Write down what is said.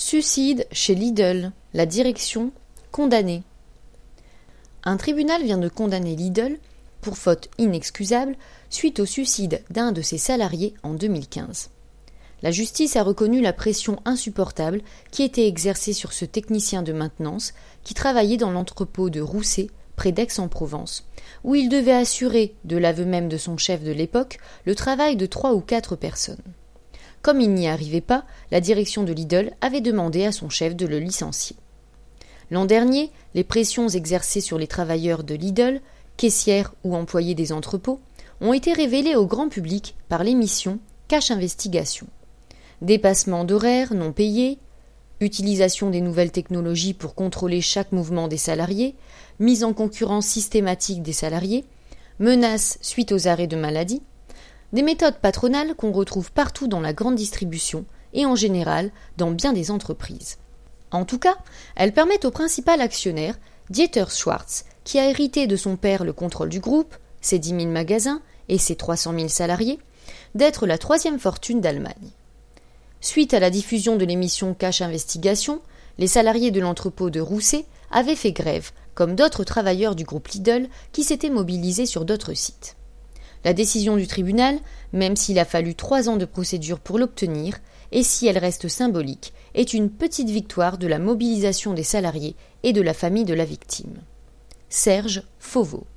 Suicide chez Lidl, la direction condamnée. Un tribunal vient de condamner Lidl pour faute inexcusable suite au suicide d'un de ses salariés en 2015. La justice a reconnu la pression insupportable qui était exercée sur ce technicien de maintenance qui travaillait dans l'entrepôt de Rousset, près d'Aix-en-Provence, où il devait assurer, de l'aveu même de son chef de l'époque, le travail de 3 ou 4 personnes. Comme il n'y arrivait pas, la direction de Lidl avait demandé à son chef de le licencier. L'an dernier, les pressions exercées sur les travailleurs de Lidl, caissières ou employés des entrepôts, ont été révélées au grand public par l'émission Cash Investigation. Dépassement d'horaires non payés, utilisation des nouvelles technologies pour contrôler chaque mouvement des salariés, mise en concurrence systématique des salariés, menaces suite aux arrêts de maladie, des méthodes patronales qu'on retrouve partout dans la grande distribution et en général dans bien des entreprises. En tout cas, elles permettent au principal actionnaire, Dieter Schwartz, qui a hérité de son père le contrôle du groupe, ses 10 000 magasins et ses 300 000 salariés, d'être la 3e fortune d'Allemagne. Suite à la diffusion de l'émission Cash Investigation, les salariés de l'entrepôt de Rousset avaient fait grève, comme d'autres travailleurs du groupe Lidl qui s'étaient mobilisés sur d'autres sites. La décision du tribunal, même s'il a fallu 3 ans de procédure pour l'obtenir, et si elle reste symbolique, est une petite victoire de la mobilisation des salariés et de la famille de la victime. Serge Fauveau.